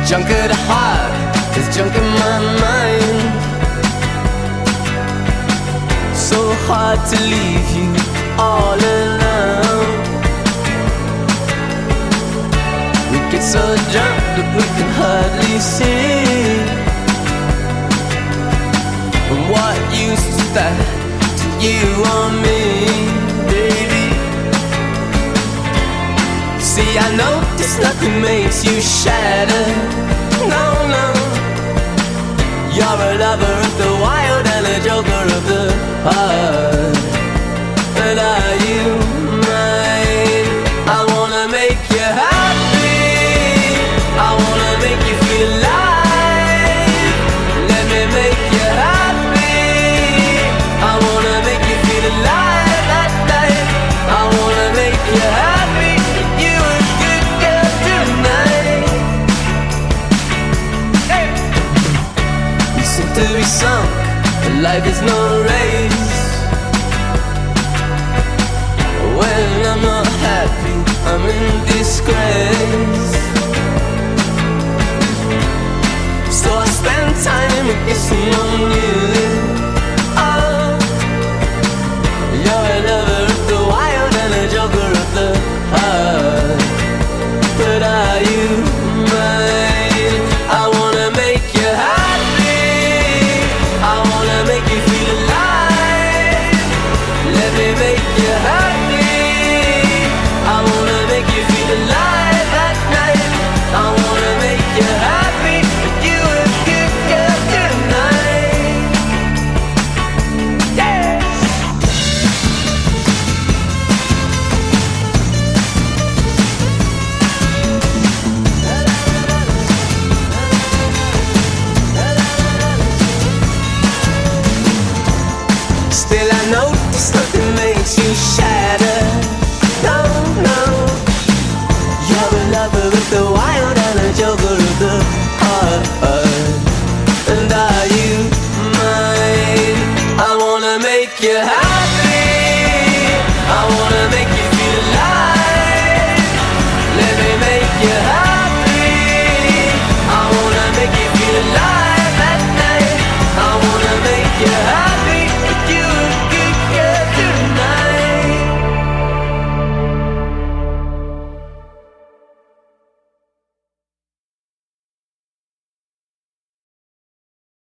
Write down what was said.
Junk at the heart, there's junk in my mind. So hard to leave you all alone. We get so drunk that we can hardly see. And what use is that to you or me, baby? See, I know this nothing makes you shatter. No, no. You're a lover of the wild and a joker of the heart. But are you mine? I wanna make you happy. I wanna make you feel alive. Let me make you happy. I wanna make you feel alive at night. I wanna make you happy. You a good girl tonight. Hey. You seem to be sunk, but life is no race. When I'm not happy, I'm in disgrace. So I spend time kissing on you.